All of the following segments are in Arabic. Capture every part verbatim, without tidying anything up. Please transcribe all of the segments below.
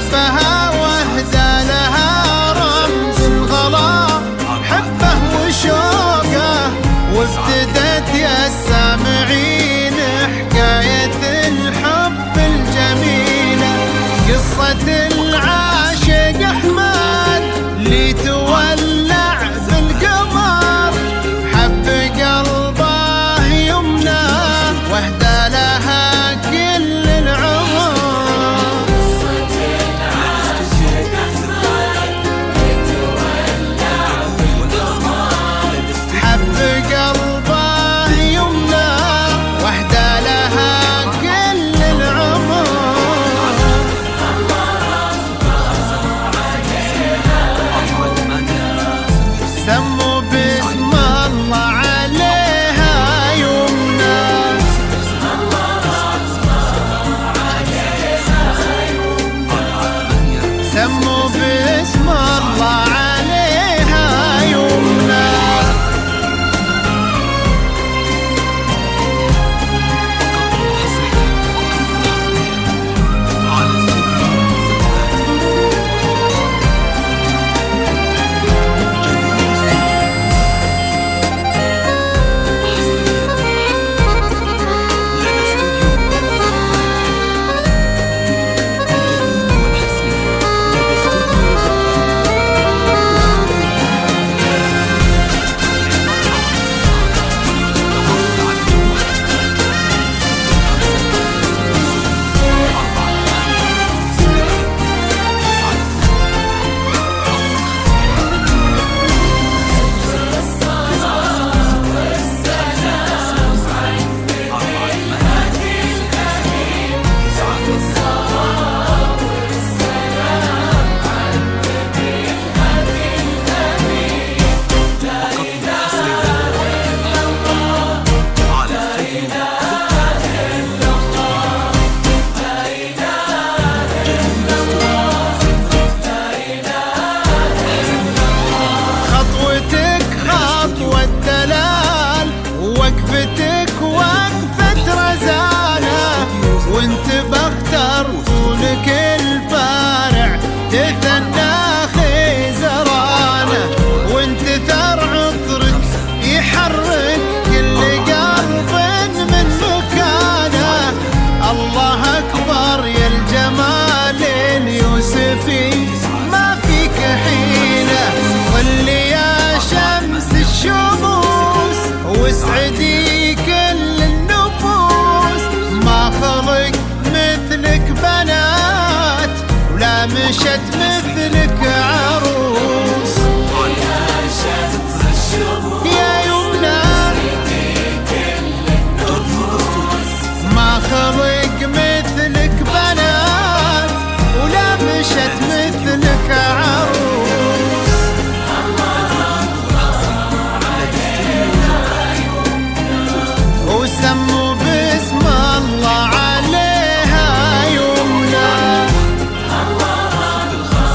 حبها واهدى لها رمز الغلا، حبه وشوقه، وابتدت يا السامعين حكاية الحب الجميلة، قصة العاشق أحمد اللي تولع بالقمر، حب قلبه يمنى واهدى لها كل العمر. قصة العاشق أحمد اللي تولع بالقمر، حب قلبه يمنى واهدى لها كل العمر. سموا باسم الله عليها يمنى، سموا باسم الله عليها يمنى. وقفتك وقفة رزانة، وانت بختار طولك الفارع تثنى خيزرانة، وانت ثار عطرك يحرك كل قلب من مكانه. الله أكبر يا الجمال اليوسفي ما فيك حيلة، ظل يا شمس الشموس واسعدي كل النفوس، ما خلق مثلك بنات ولا مشت مثلك عروس. يا يمنى ما خلق مثلك بنات ولا مشت مثلك عروس. وسموا باسم الله عليها يمنى،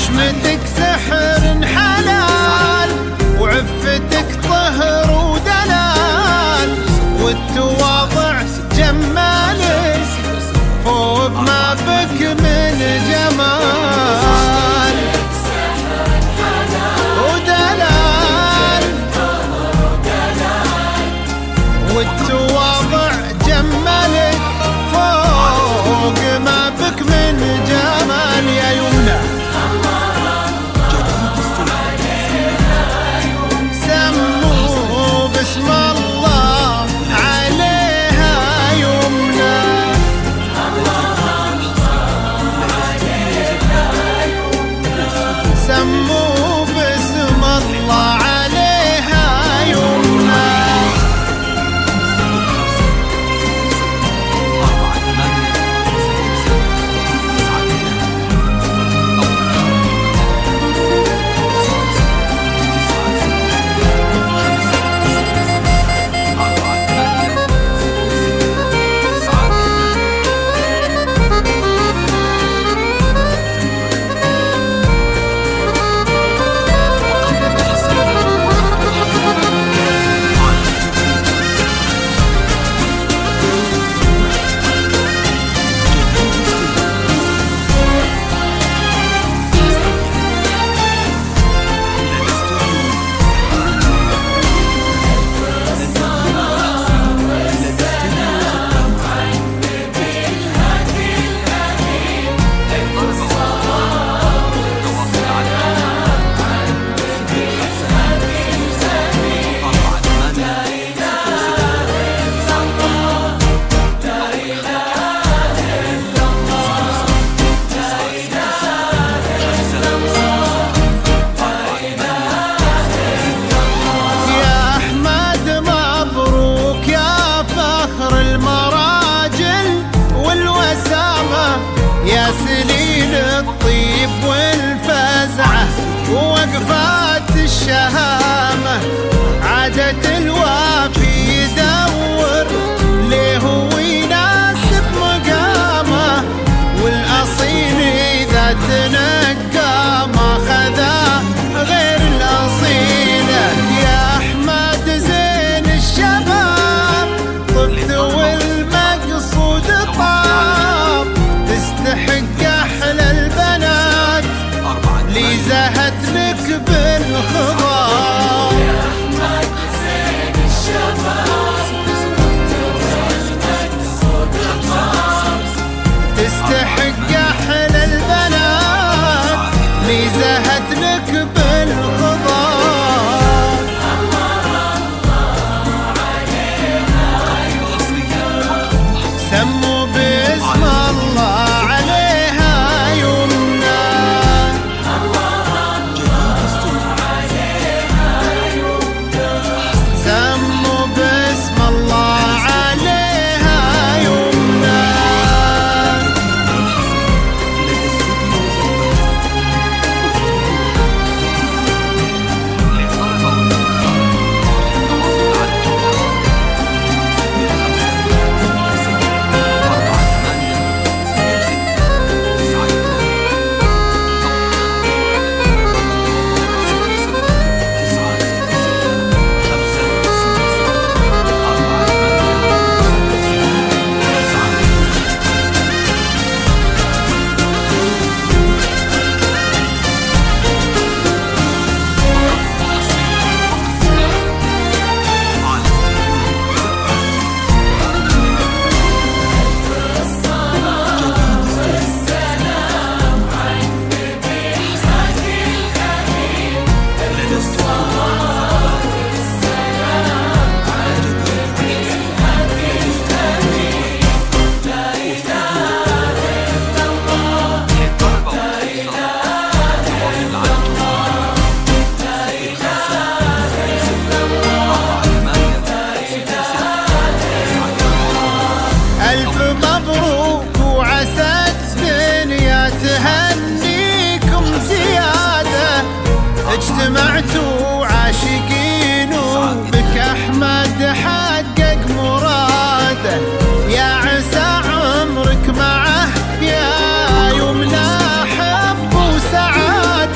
نشمتك سحر حلال، وعفتك طهر ودلال، والتواضع جمالك فوق ما بك من جمال ودلال، والتواضع جمالك فوق ما بك من جمال. يا يمنى سموا باسم الله عليها يمنى، سموا باسم الله عليها يمنى. يا سليل الطيب والفزعة ووقفات الشهامة، عادة الوافي يدور ليه ويناسب مقامه، والأصيل إذا تنقى ما خذا غير الأصيلة. يا أحمد زين الشباب طبت والمقصود طاب، تستحق أحلى البنات لي زهت لك بالخضار. يا أحمد زين الشباب تستحق أحلى البنات لي زهت لك بالخضار. سموا باسم الله عليها يمنى، سموا باسم الله عليها يمنى. ألف مبروك وعسى الدنيا تهنيكم زيادة، اجتمعتوا عاشقين وبك أحمد حقق مراده. يا عسى عمرك معه يا يمنى حب وسعادة.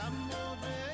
عمو